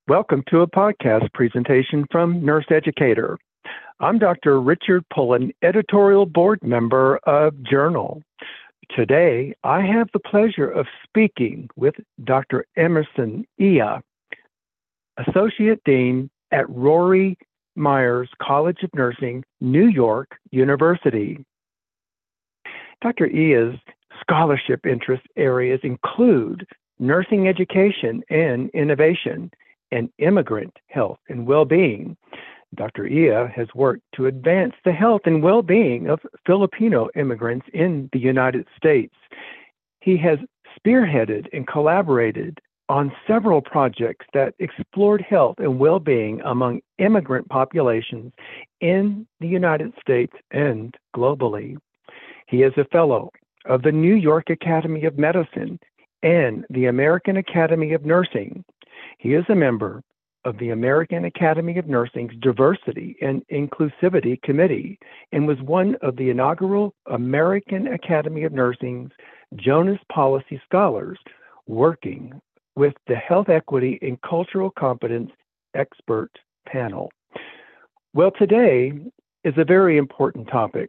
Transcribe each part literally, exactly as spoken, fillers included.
Welcome to a podcast presentation from Nurse Educator. I'm Doctor Richard Pullen, editorial board member of Journal. Today, I have the pleasure of speaking with Doctor Emerson Iya, Associate Dean at Rory Myers College of Nursing, New York University. Doctor Iya's scholarship interest areas include nursing education and innovation, and immigrant health and well-being. Doctor Iya has worked to advance the health and well-being of Filipino immigrants in the United States. He has spearheaded and collaborated on several projects that explored health and well-being among immigrant populations in the United States and globally. He is a fellow of the New York Academy of Medicine and the American Academy of Nursing. He is a member of the American Academy of Nursing's Diversity and Inclusivity Committee and was one of the inaugural American Academy of Nursing's Jonas Policy Scholars, working with the Health Equity and Cultural Competence Expert Panel. Well, today is a very important topic: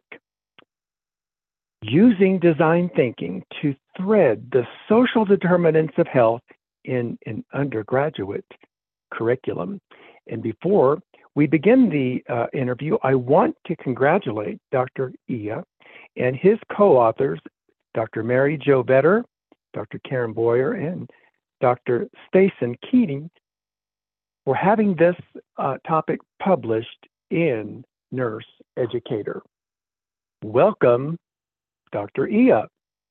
using design thinking to thread the social determinants of health in an undergraduate curriculum. And before we begin the uh, interview, I want to congratulate Doctor Iya and his co-authors, Doctor Mary Jo Vetter, Doctor Karen Boyer, and Doctor Stacen Keating, for having this uh, topic published in Nurse Educator. Welcome, Doctor Iya.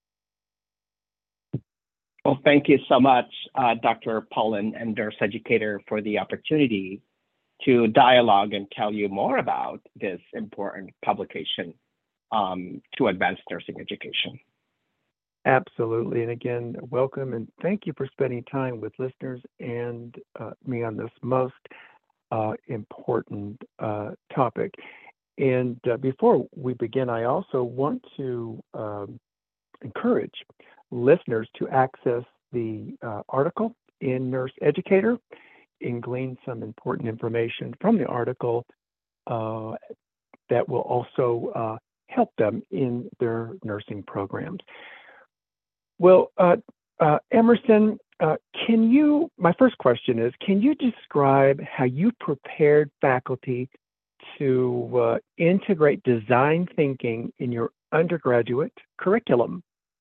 Well, thank you so much, uh, Doctor Pullen and Nurse Educator, for the opportunity to dialogue and tell you more about this important publication um, to advance nursing education. Absolutely. And again, welcome and thank you for spending time with listeners and uh, me on this most uh, important uh, topic. And uh, before we begin, I also want to um, encourage listeners to access the uh, article in Nurse Educator and glean some important information from the article uh, that will also uh, help them in their nursing programs. Well, uh, uh, Emerson, uh, can you, my first question is, can you describe how you prepared faculty to uh, integrate design thinking in your undergraduate curriculum?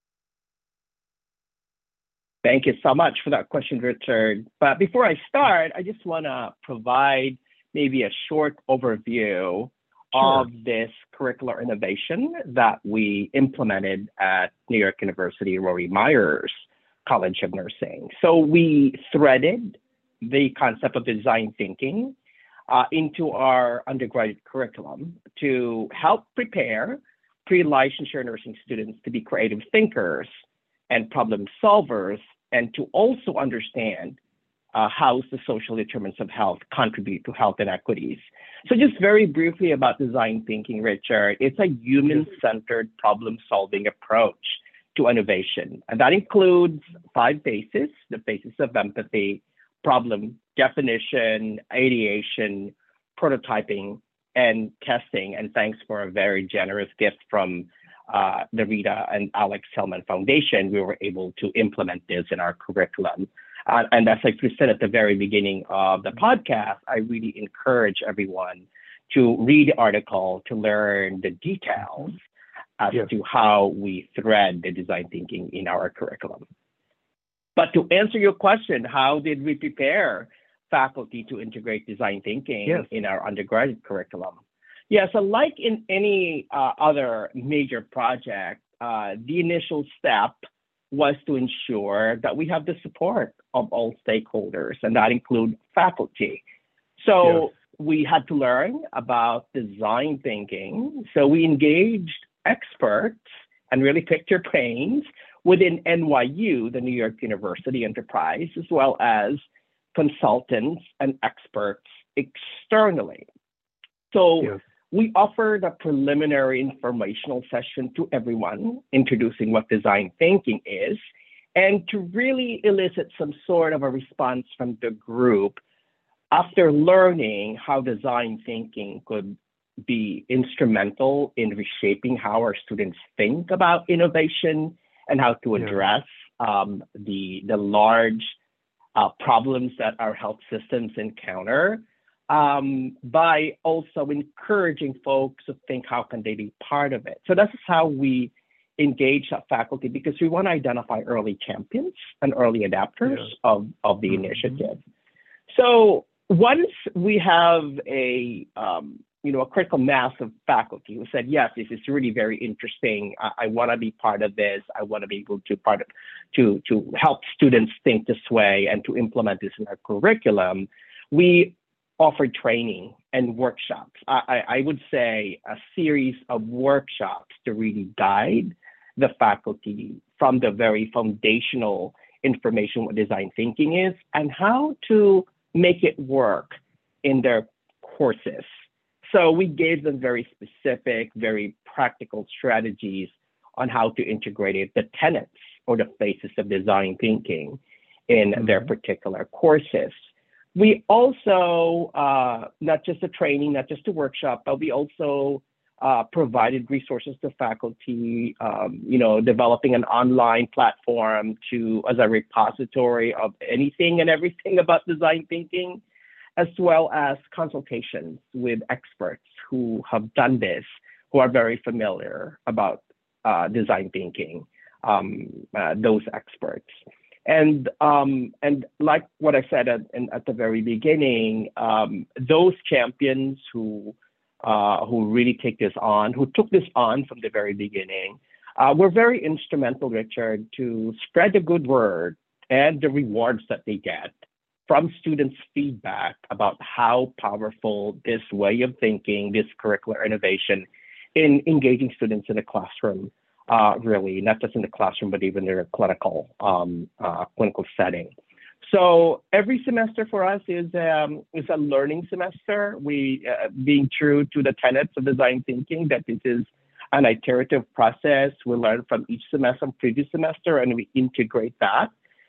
Thank you so much for that question, Richard. But before I start, I just want to provide maybe a short overview Sure. of this curricular innovation that we implemented at New York University Rory Myers College of Nursing. So we threaded the concept of design thinking uh, into our undergraduate curriculum to help prepare pre-licensure nursing students to be creative thinkers and problem solvers, and to also understand uh, how the social determinants of health contribute to health inequities. So just very briefly about design thinking, Richard, it's a human-centered problem-solving approach to innovation. And that includes five phases: the phases of empathy, problem definition, ideation, prototyping, and testing. And thanks for a very generous gift from uh, the Rita and Alex Hellman Foundation, we were able to implement this in our curriculum. Uh, and as I said at the very beginning of the podcast, I really encourage everyone to read the article to learn the details as Yes. to how we thread the design thinking in our curriculum. But to answer your question, how did we prepare faculty to integrate design thinking Yes. in our undergraduate curriculum? Yeah, so like in any uh, other major project, uh, the initial step was to ensure that we have the support of all stakeholders, and that include faculty. So Yes. we had to learn about design thinking. So we engaged experts and really picked their brains within N Y U, the New York University Enterprise, as well as consultants and experts externally. So Yes. we offered a preliminary informational session to everyone, introducing what design thinking is, and to really elicit some sort of a response from the group after learning how design thinking could be instrumental in reshaping how our students think about innovation and how to Yeah. address um, the the large uh, problems that our health systems encounter, um, by also encouraging folks to think how can they be part of it. So this is how we engage our faculty, because we want to identify early champions and early adapters Yeah. of, of the Mhm. initiative. So once we have a um, you know a critical mass of faculty who said, yes, this is really very interesting. I, I want to be part of this. I want to be able to part of, to to help students think this way and to implement this in our curriculum. We offer training and workshops. I, I, I would say a series of workshops to really guide the faculty from the very foundational information what design thinking is and how to make it work in their courses. So we gave them very specific, very practical strategies on how to integrate it, the tenets or the phases of design thinking in mm-hmm. their particular courses. We also, uh, not just the training, not just the workshop, but we also uh, provided resources to faculty, um, you know, developing an online platform to as a repository of anything and everything about design thinking, as well as consultations with experts who have done this, who are very familiar about uh, design thinking, um, uh, those experts. And um, and like what I said at, at the very beginning, um, those champions who uh, who really take this on, who took this on from the very beginning, uh, were very instrumental, Richard, to spread the good word and the rewards that they get from students' feedback about how powerful this way of thinking, this curricular innovation in engaging students in the classroom, uh, really, not just in the classroom, but even in a clinical, um, uh, clinical setting. So every semester for us is, um, is a learning semester. We, uh, being true to the tenets of design thinking, that this is an iterative process. We learn from each semester, previous semester, and we integrate that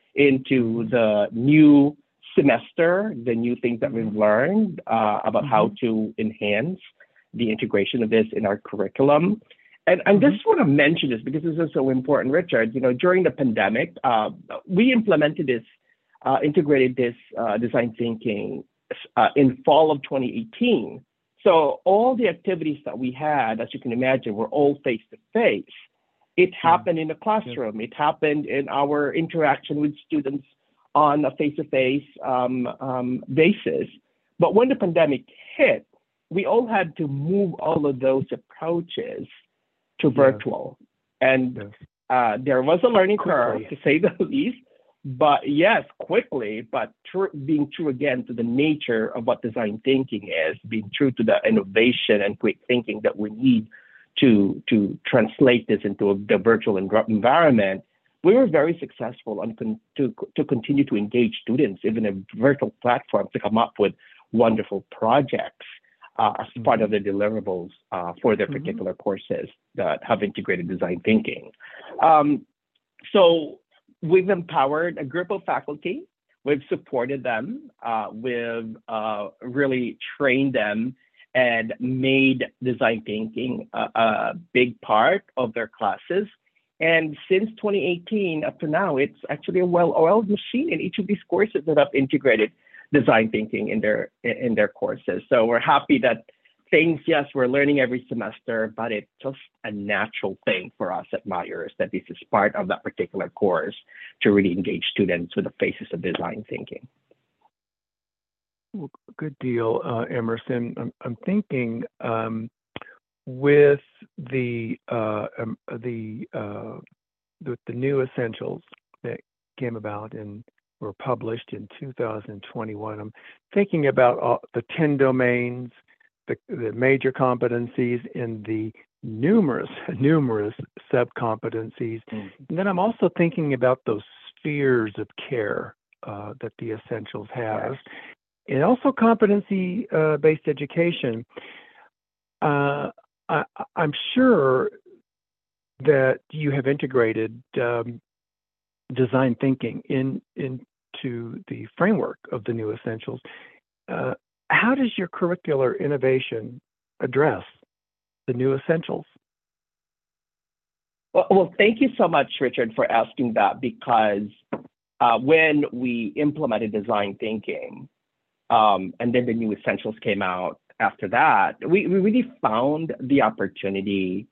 into the new semester, the new things that we've learned uh, about mm-hmm. how to enhance the integration of this in our curriculum. And I mm-hmm. just want to mention this because this is so important, Richard. You know, during the pandemic, uh, we implemented this, uh, integrated this uh, design thinking uh, in fall of twenty eighteen. So all the activities that we had, as you can imagine, were all face-to-face. It happened in the classroom. It happened in our interaction with students on a face-to-face um, um, basis. But when the pandemic hit, we all had to move all of those approaches to virtual. Yes. And yes. Uh, there was a learning curve, quickly. To say the least. But yes, quickly, but tr- being true again to the nature of what design thinking is, being true to the innovation and quick thinking that we need to, to translate this into a, the virtual environment. We were very successful on con- to, to continue to engage students, even in virtual platforms, to come up with wonderful projects uh, as mm-hmm. part of the deliverables uh, for their particular mm-hmm. courses that have integrated design thinking. Um, so we've empowered a group of faculty. We've supported them. Uh, we've uh, really trained them and made design thinking a, a big part of their classes. And since twenty eighteen up to now, it's actually a well-oiled machine in each of these courses that have integrated design thinking in their in their courses. So we're happy that things, yes, we're learning every semester, but it's just a natural thing for us at Myers that this is part of that particular course to really engage students with the phases of design thinking. Well, good deal, uh, Emerson. I'm, I'm thinking um, with the uh, um, the, uh, the the new essentials that came about and were published in two thousand twenty-one. I'm thinking about all, the ten domains, the, the major competencies, and the numerous numerous sub-competencies. Mm-hmm. And then I'm also thinking about those spheres of care uh, that the essentials have, yes. and also competency-based uh, education. Uh, I, I'm sure that you have integrated um, design thinking in into the framework of the new essentials. Uh, how does your curricular innovation address the new essentials? Well, well, thank you so much, Richard, for asking that, because uh, when we implemented design thinking, um, and then the new essentials came out after that, we, we really found the opportunity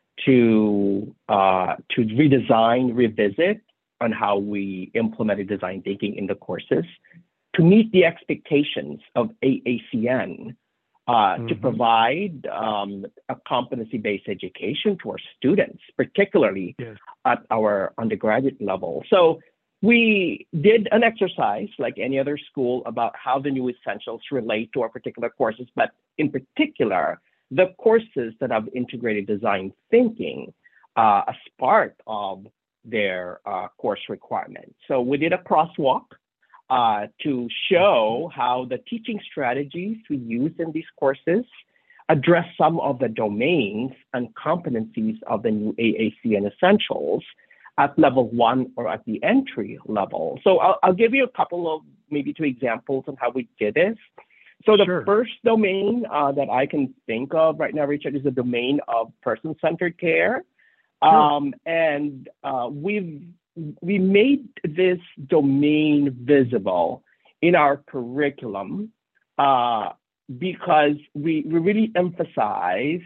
to uh, to redesign, revisit on how we implemented design thinking in the courses to meet the expectations of A A C N. Uh, mm-hmm. To provide um, a competency-based education to our students, particularly yes. at our undergraduate level. So we did an exercise like any other school about how the new essentials relate to our particular courses, but in particular, the courses that have integrated design thinking uh, as part of their uh, course requirements. So we did a crosswalk Uh, to show how the teaching strategies we use in these courses address some of the domains and competencies of the new A A C N essentials at level one or at the entry level. So I'll, I'll give you a couple of maybe two examples on how we did this. So the sure. first domain uh, that I can think of right now, Richard, is the domain of person-centered care. Sure. Um, and uh, we've we made this domain visible in our curriculum uh, because we, we really emphasize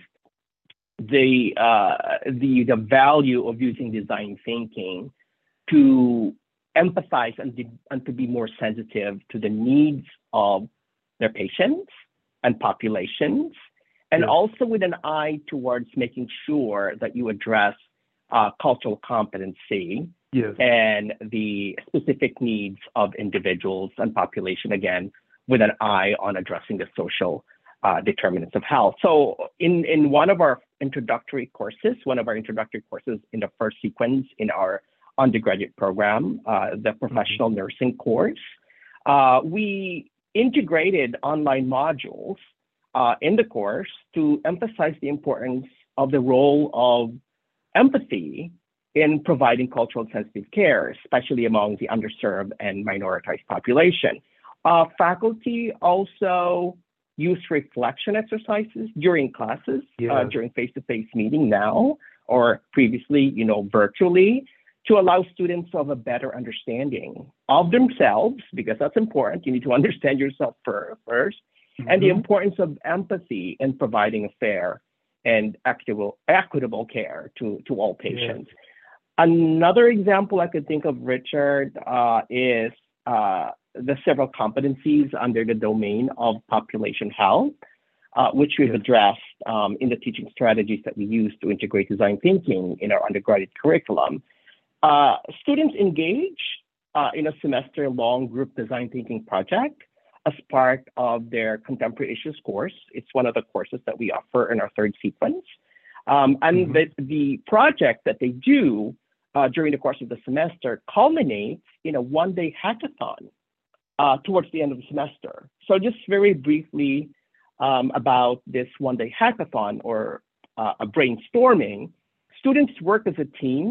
the, uh, the, the value of using design thinking to empathize and, de- and to be more sensitive to the needs of their patients and populations, and yeah. also with an eye towards making sure that you address uh, cultural competency Yes. and the specific needs of individuals and population, again, with an eye on addressing the social uh, determinants of health. So in, in one of our introductory courses, one of our introductory courses in the first sequence in our undergraduate program, uh, the professional mm-hmm. nursing course, uh, we integrated online modules uh, in the course to emphasize the importance of the role of empathy in providing cultural sensitive care, especially among the underserved and minoritized population. Uh, faculty also use reflection exercises during classes, yeah. uh, during face-to-face meeting now, or previously, you know, virtually, to allow students to have a better understanding of themselves, because that's important. You need to understand yourself first, mm-hmm. and the importance of empathy in providing a fair and equitable, equitable care to, to all patients. Yeah. Another example I could think of, Richard, uh, is uh, the several competencies under the domain of population health, uh, which we've addressed um, in the teaching strategies that we use to integrate design thinking in our undergraduate curriculum. Uh, students engage uh, in a semester-long group design thinking project as part of their contemporary issues course. It's one of the courses that we offer in our third sequence. Um, and mm-hmm. the, the project that they do Uh, during the course of the semester culminates in a one-day hackathon uh, towards the end of the semester. So just very briefly um, about this one-day hackathon or uh, a brainstorming, students work as a team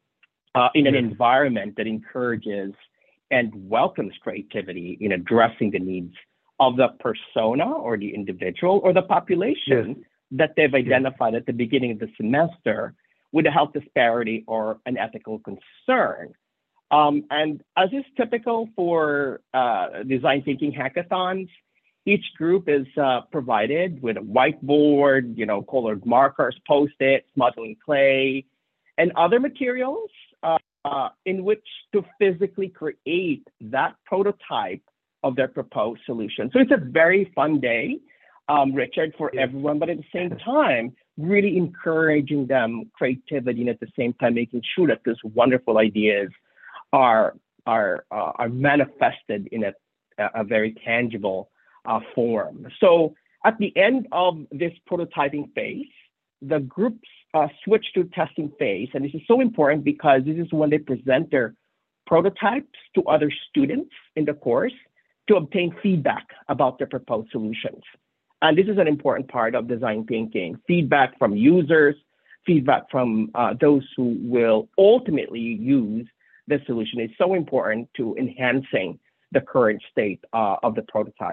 uh, in an environment that encourages and welcomes creativity in addressing the needs of the persona or the individual or the population yes. that they've identified yes. at the beginning of the semester with a health disparity or an ethical concern. Um, and as is typical for uh, design thinking hackathons, each group is uh, provided with a whiteboard, you know, colored markers, post-its, modeling clay, and other materials uh, uh, in which to physically create that prototype of their proposed solution. So it's a very fun day, um, Richard, for yeah. everyone, but at the same time, really encouraging them creativity, and at the same time making sure that these wonderful ideas are are uh, are manifested in a, a very tangible uh, form. So at the end of this prototyping phase, the groups uh, switch to testing phase, and this is so important because this is when they present their prototypes to other students in the course to obtain feedback about their proposed solutions. And this is an important part of design thinking: feedback from users, feedback from uh, those who will ultimately use the solution is so important to enhancing the current state uh, of the prototype.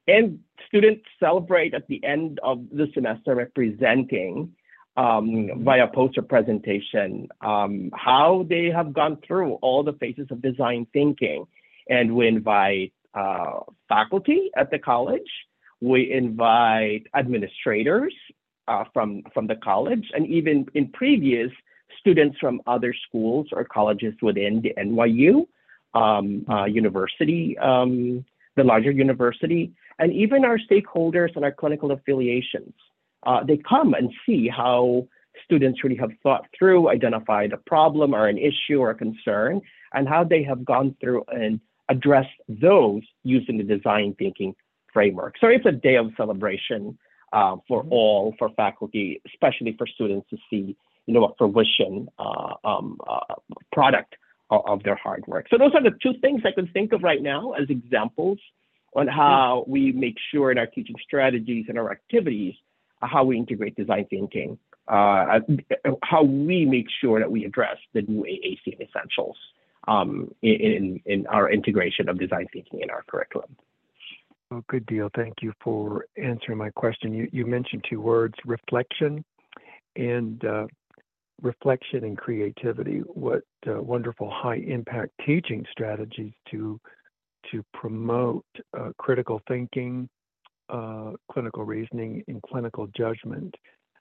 and students celebrate at the end of the semester representing um, via poster presentation um, how they have gone through all the phases of design thinking. And we invite uh, faculty at the college, we invite administrators uh, from, from the college, and even in previous students from other schools or colleges within the N Y U um, uh, university, um, the larger university, and even our stakeholders and our clinical affiliations. Uh, they come and see how students really have thought through, identified a problem or an issue or a concern, and how they have gone through and addressed those using the design thinking framework. So it's a day of celebration uh, for mm-hmm. all, for faculty, especially for students to see, you know, a fruition uh, um, uh, product of, of their hard work. So those are the two things I can think of right now as examples on how we make sure in our teaching strategies and our activities, uh, how we integrate design thinking, uh, how we make sure that we address the new A A C N essentials um, in, in our integration of design thinking in our curriculum. Oh, good deal. Thank you for answering my question. You, you mentioned two words, reflection and uh, reflection and creativity. What uh, wonderful high impact teaching strategies to to promote uh, critical thinking, uh, clinical reasoning, and clinical judgment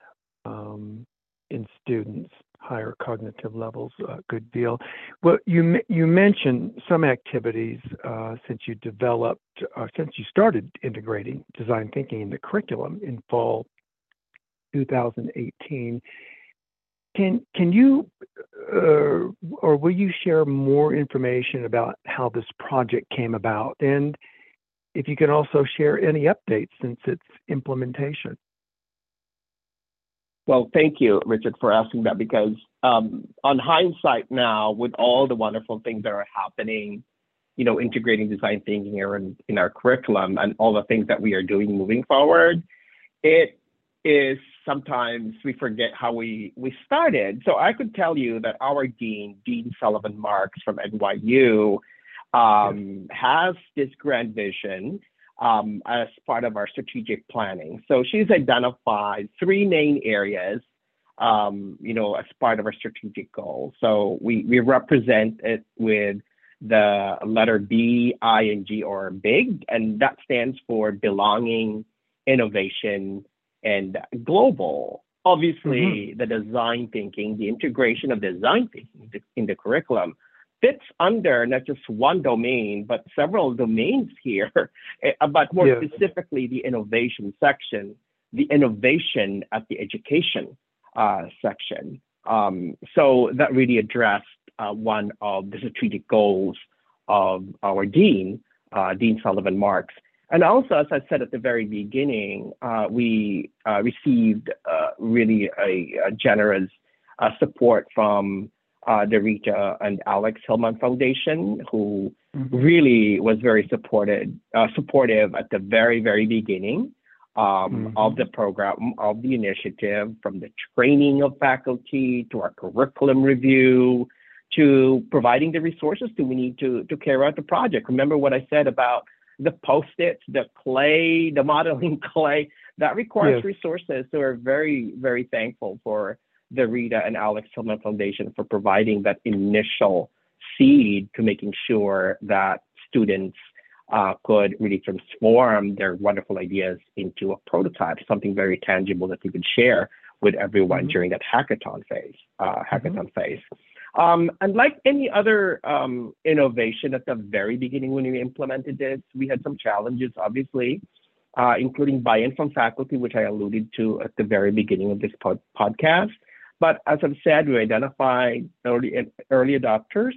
um, in students, higher cognitive levels. Uh, good deal. Well, you you mentioned some activities uh, since you developed, uh, since you started integrating design thinking in the curriculum in fall two thousand eighteen. Can can you uh, or will you share more information about how this project came about, and if you can also share any updates since its implementation? Well, thank you, Richard, for asking that, because um, on hindsight now, with all the wonderful things that are happening, you know, integrating design thinking here in, in our curriculum and all the things that we are doing moving forward, it is sometimes we forget how we, we started. So I could tell you that our dean, Dean Sullivan Marks from N Y U, um, yes. has this grand vision um, as part of our strategic planning. So she's identified three main areas, um, you know, as part of our strategic goal. So we, we represent it with the letter B, I, and G, or BIG, and that stands for belonging, innovation, and global. Obviously, mm-hmm. the design thinking, the integration of design thinking in the curriculum fits under not just one domain, but several domains here, but more yeah. specifically the innovation section, the innovation at the education uh, section. Um, so that really addressed uh, one of the strategic goals of our dean, uh, Dean Sullivan Marks. And also, as I said at the very beginning, uh, we uh, received uh, really a, a generous uh, support from uh, the Rita and Alex Hillman Foundation, who mm-hmm. really was very supported, uh, supportive at the very, very beginning um, mm-hmm. of the program, of the initiative, from the training of faculty to our curriculum review, to providing the resources that we need to, to carry out the project. Remember what I said about the Post-its, the clay, the modeling clay, that requires yes. resources. So we're very, very thankful for the Rita and Alex Hillman Foundation for providing that initial seed to making sure that students uh, could really transform their wonderful ideas into a prototype, something very tangible that they could share with everyone mm-hmm. during that hackathon phase, uh, hackathon mm-hmm. phase. Um, and like any other um, innovation at the very beginning when we implemented this, we had some challenges, obviously, uh, including buy-in from faculty, which I alluded to at the very beginning of this pod- podcast. But as I've said, we identified early, early adopters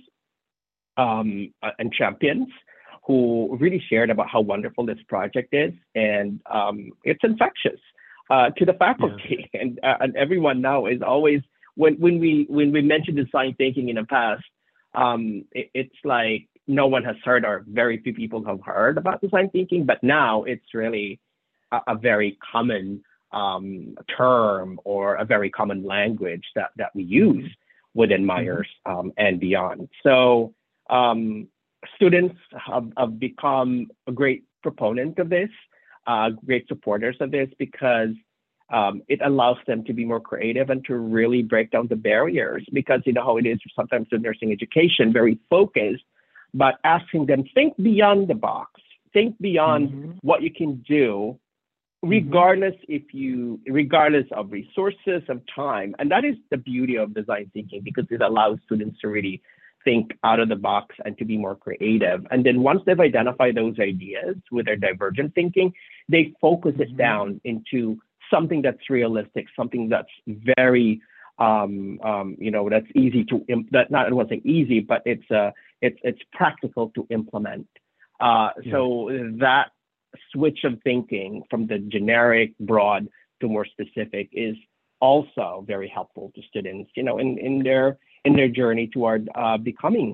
um, and champions who really shared about how wonderful this project is. And um, it's infectious uh, to the faculty. Yeah. And, uh, and everyone now is always, When when we when we mentioned design thinking in the past, um, it, it's like no one has heard, or very few people have heard about design thinking. But now it's really a, a very common um, term or a very common language that that we use within Myers um, and beyond. So um, students have, have become a great proponent of this. uh, great supporters of this because um, it allows them to be more creative and to really break down the barriers. Because you know how it is sometimes in nursing education, very focused, but asking them think beyond the box, think beyond mm-hmm. what you can do, regardless mm-hmm. if you, regardless of resources, of time. And that is the beauty of design thinking, because it allows students to really think out of the box and to be more creative. And then once they've identified those ideas with their divergent thinking, they focus mm-hmm. it down into something that's realistic, something that's very, um, um, you know, that's easy to, that not, I won't say easy, but it's, uh, it's, it's practical to implement. Uh, yeah. So that switch of thinking from the generic, broad to more specific is also very helpful to students, you know, in, in their, in their journey toward uh, becoming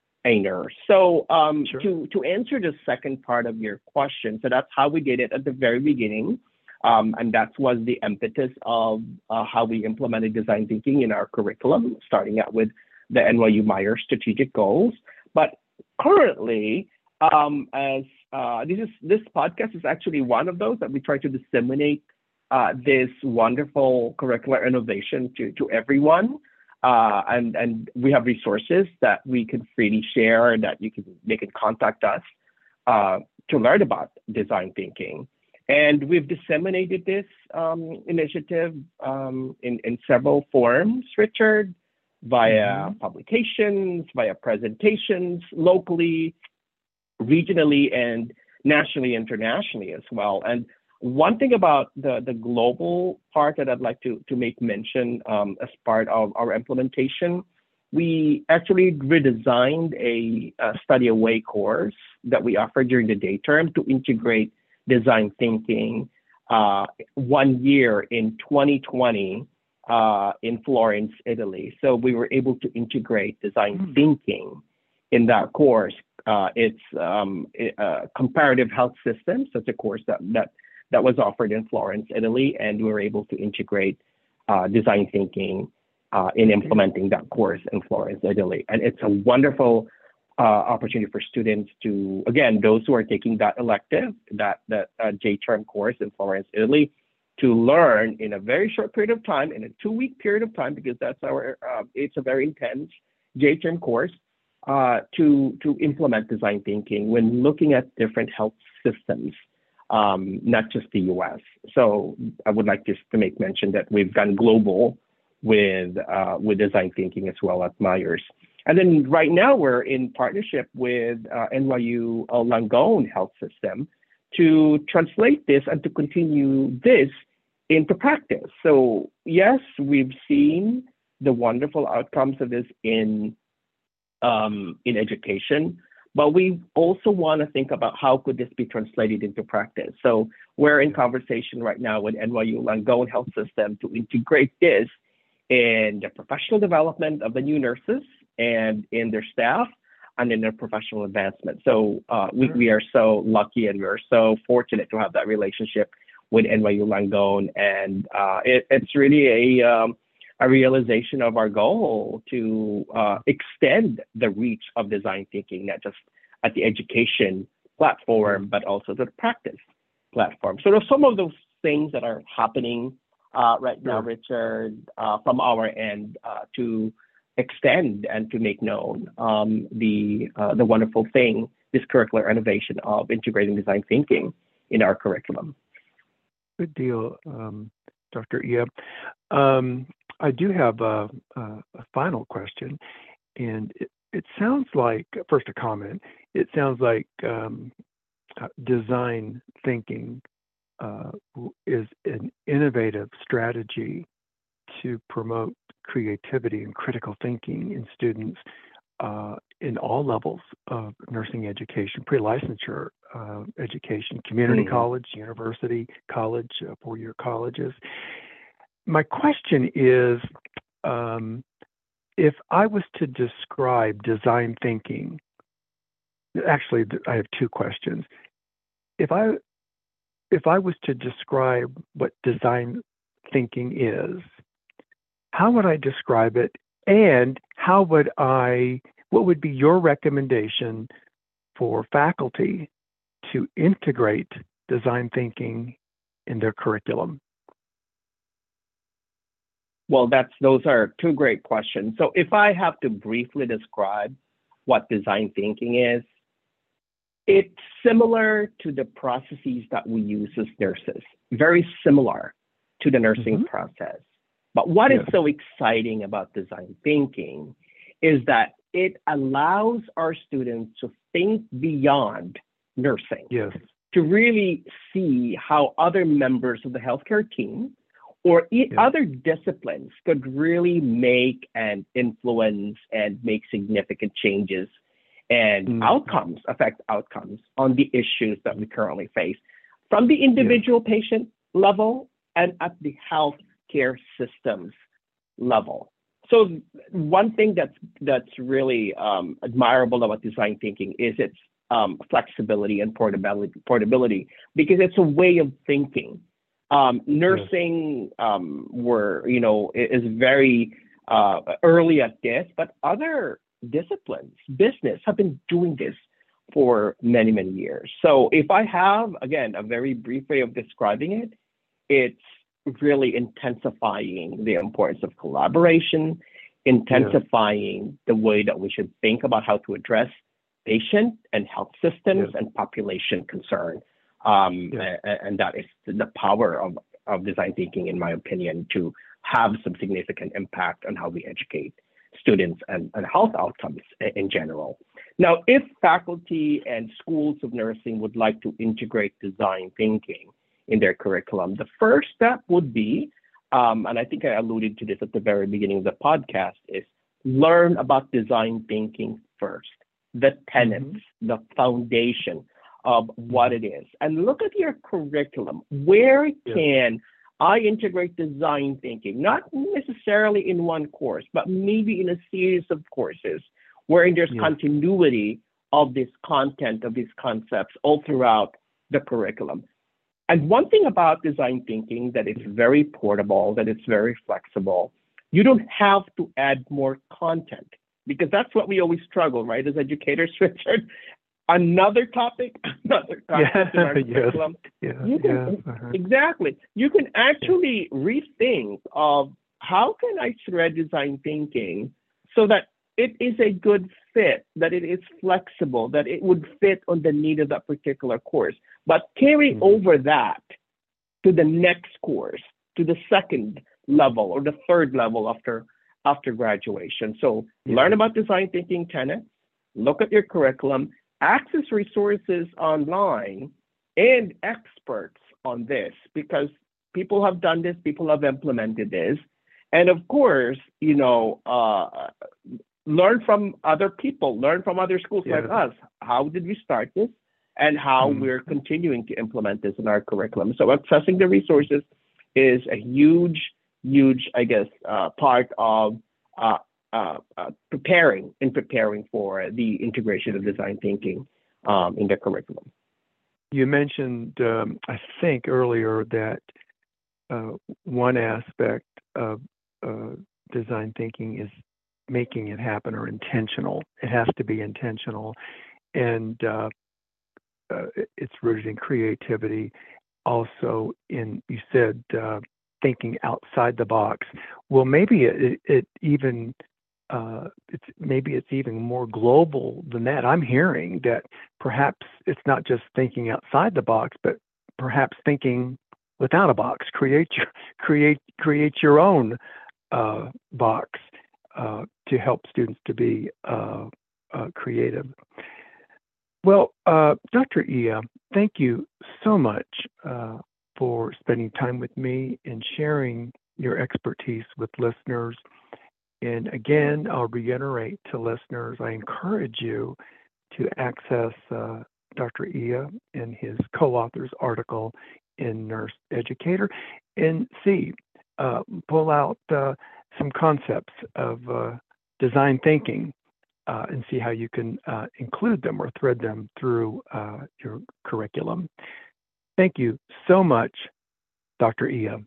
a nurse. So um, sure. to, to answer the second part of your question, so that's how we did it at the very beginning. Um, and that was the impetus of uh, how we implemented design thinking in our curriculum, starting out with the N Y U Myers strategic goals. But currently, um, as uh, this is this podcast is actually one of those that we try to disseminate uh, this wonderful curricular innovation to, to everyone. Uh, and, and we have resources that we can freely share, that you can they can contact us uh, to learn about design thinking. And we've disseminated this um, initiative um, in, in several forms, Richard, via mm-hmm. publications, via presentations, locally, regionally, and nationally, internationally as well. And one thing about the, the global part that I'd like to, to make mention um, as part of our implementation, we actually redesigned a, a study away course that we offer during the day term to integrate design thinking uh, one year in twenty twenty uh, in Florence, Italy. So we were able to integrate design mm. thinking in that course. Uh, it's um, uh, comparative health systems. That's a course that, that that was offered in Florence, Italy, and we were able to integrate uh, design thinking uh, in implementing that course in Florence, Italy. And it's a wonderful uh, opportunity for students to, again, those who are taking that elective, that, that uh, J-term course in Florence, Italy, to learn in a very short period of time, in a two-week period of time, because that's our, uh, it's a very intense J-term course, uh, to, to implement design thinking when looking at different health systems. Um, not just the U S. So I would like just to make mention that we've gone global with uh, with design thinking as well at Myers. And then right now we're in partnership with uh, N Y U uh, Langone Health System to translate this and to continue this into practice. So yes, we've seen the wonderful outcomes of this in um, in education. But we also want to think about how could this be translated into practice. So we're in conversation right now with N Y U Langone Health System to integrate this in the professional development of the new nurses and in their staff and in their professional advancement. So uh, we, we are so lucky and we're so fortunate to have that relationship with N Y U Langone. And uh, it, it's really a, um, a realization of our goal to uh, extend the reach of design thinking, not just at the education platform, but also to the practice platform. So there's some of those things that are happening uh, right now, Richard, uh, from our end uh, to extend and to make known um, the uh, the wonderful thing, this curricular innovation of integrating design thinking in our curriculum. Good deal, um, Doctor Iya. Um, I do have a, a, a final question, and it, it sounds like, first a comment, it sounds like um, uh, design thinking uh, is an innovative strategy to promote creativity and critical thinking in students uh, in all levels of nursing education, pre-licensure uh, education, community mm-hmm. college, university, college, uh, four-year colleges. My question is, um, if I was to describe design thinking, actually, I have two questions. If I if I was to describe what design thinking is, how would I describe it? And how would I, what would be your recommendation for faculty to integrate design thinking in their curriculum? Well, that's those are two great questions. So if I have to briefly describe what design thinking is, it's similar to the processes that we use as nurses, very similar to the nursing mm-hmm. process. But what yes. is so exciting about design thinking is that it allows our students to think beyond nursing, yes. to really see how other members of the healthcare team or e- yes. other disciplines could really make and influence and make significant changes and mm. outcomes, affect outcomes on the issues that we currently face from the individual yes. patient level and at the healthcare systems level. So one thing that's that's really um, admirable about design thinking is its um, flexibility and portability, portability, because it's a way of thinking. Um, nursing, um, were you know, is very uh, early at this, but other disciplines, business, have been doing this for many many years. So if I have again a very brief way of describing it, it's really intensifying the importance of collaboration, intensifying yeah. the way that we should think about how to address patient and health systems yeah. and population concern. Um, yeah. and, and that is the power of, of design thinking, in my opinion, to have some significant impact on how we educate students and, and health outcomes in general. Now, if faculty and schools of nursing would like to integrate design thinking in their curriculum, the first step would be, um, and I think I alluded to this at the very beginning of the podcast, is learn about design thinking first, the tenets, mm-hmm. the foundation of what it is. And look at your curriculum. Where yeah. can I integrate design thinking? Not necessarily in one course, but maybe in a series of courses wherein there's yeah. continuity of this content, of these concepts all throughout the curriculum. And one thing about design thinking, that it's very portable, that it's very flexible. You don't have to add more content, because that's what we always struggle, right, as educators, Richard. Another topic, another concept yeah, in our yes, curriculum. Yeah, you can, yeah, uh-huh. Exactly. You can actually rethink of how can I thread design thinking so that it is a good fit, that it is flexible, that it would fit on the need of that particular course, but carry mm-hmm. over that to the next course, to the second level or the third level after after graduation. So yeah. learn about design thinking tenets, look at your curriculum, access resources online and experts on this, because people have done this, people have implemented this. And of course, you know, uh, learn from other people, learn from other schools yeah. like us. How did we start this and how mm. we're continuing to implement this in our curriculum? So accessing the resources is a huge, huge, I guess, uh, part of uh, Uh, uh, preparing and preparing for the integration of design thinking um, in the curriculum. You mentioned, um, I think earlier, that uh, one aspect of uh, design thinking is making it happen, or intentional. It has to be intentional, and uh, uh, it's rooted in creativity. Also, in you said uh, thinking outside the box. Well, maybe it, it even Uh, it's maybe it's even more global than that. I'm hearing that perhaps it's not just thinking outside the box, but perhaps thinking without a box. Create your create create your own uh, box uh, to help students to be uh, uh, creative. Well, uh, Doctor Iya, thank you so much uh, for spending time with me and sharing your expertise with listeners. And again, I'll reiterate to listeners, I encourage you to access uh, Doctor Iya and his co-author's article in Nurse Educator and see, uh, pull out uh, some concepts of uh, design thinking uh, and see how you can uh, include them or thread them through uh, your curriculum. Thank you so much, Doctor Iya.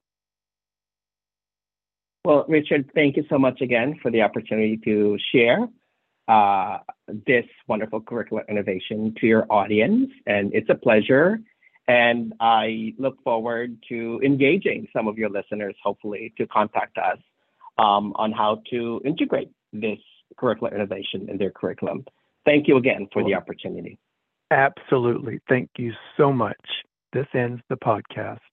Well, Richard, thank you so much again for the opportunity to share uh, this wonderful curricular innovation to your audience. And it's a pleasure. And I look forward to engaging some of your listeners, hopefully, to contact us um, on how to integrate this curricular innovation in their curriculum. Thank you again for the opportunity. Absolutely. Thank you so much. This ends the podcast.